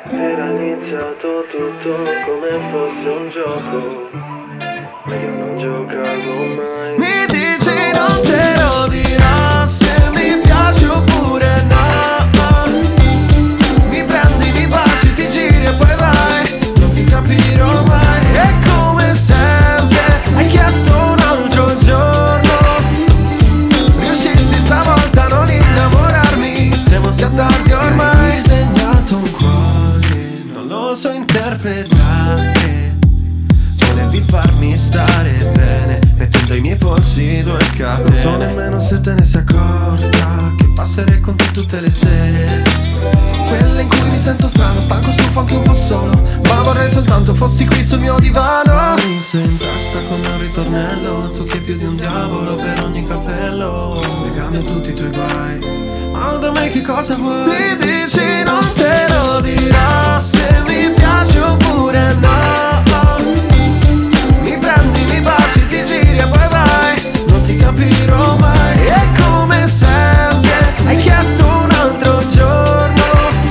Era iniziato tutto come fosse un gioco, ma io non giocavo mai. Mi dici non te lo dirò se mi piaci oppure no. Mi prendi, mi baci, ti giri e poi vai. Non ti capirò mai. E come sempre hai chiesto un altro giorno. Riuscissi stavolta a non innamorarmi. Temo sia tardi ormai. Hai segnato un cuore, non lo so interpretare. Volevi farmi stare bene, mettendo i miei polsi due catene. Non so nemmeno se te ne sei accorta che passerei con te tutte le sere. Quelle in cui mi sento strano, stanco, stufo, anche un po' solo. Ma vorrei soltanto fossi qui sul mio divano. Mi sei in testa come un ritornello. Tu che più di un diavolo per ogni capello. Legami a tutti i tuoi guai, ma da me che cosa vuoi? Mi dici non te lo dirò se mi piaci oppure no. Mi prendi, mi baci, ti giri e poi vai. Non ti capirò mai. E come sempre hai chiesto un altro giorno.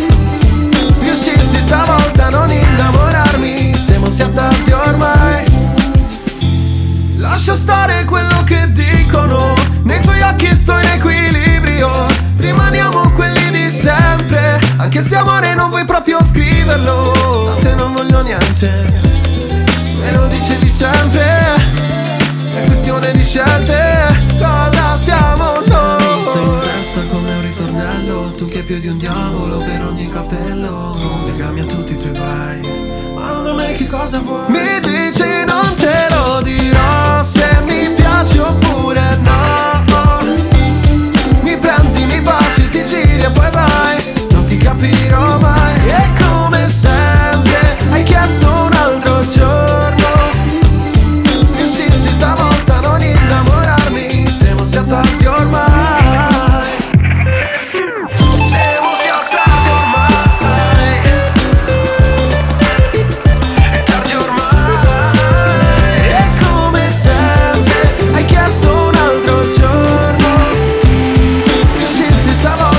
Riuscissi stavolta a non innamorarmi. Temo sia tardi ormai. Lascia stare quello che dicono. Nei tuoi occhi sto in equilibrio. Rimaniamo quelli di sempre. Anche se amore non vuoi proprio scriverlo. Da te non voglio niente. Me lo dicevi sempre. È questione di scelte. Cosa siamo noi? Mi sei in testa come un ritornello. Tu che più di un diavolo per ogni capello. Legami a tutti i tuoi guai, ma da me che cosa vuoi? Mi dici non te lo dirò se mi piaci oppure no. Mi prendi, mi baci, ti giri e poi vai. Non ti capirò mai. E come sempre hai chiesto un altro giorno. Riuscissi stavolta a non innamorarmi. Temo sia tardi ormai. Temo sia tardi ormai. È tardi ormai. E come sempre hai chiesto un altro giorno. Riuscissi stavolta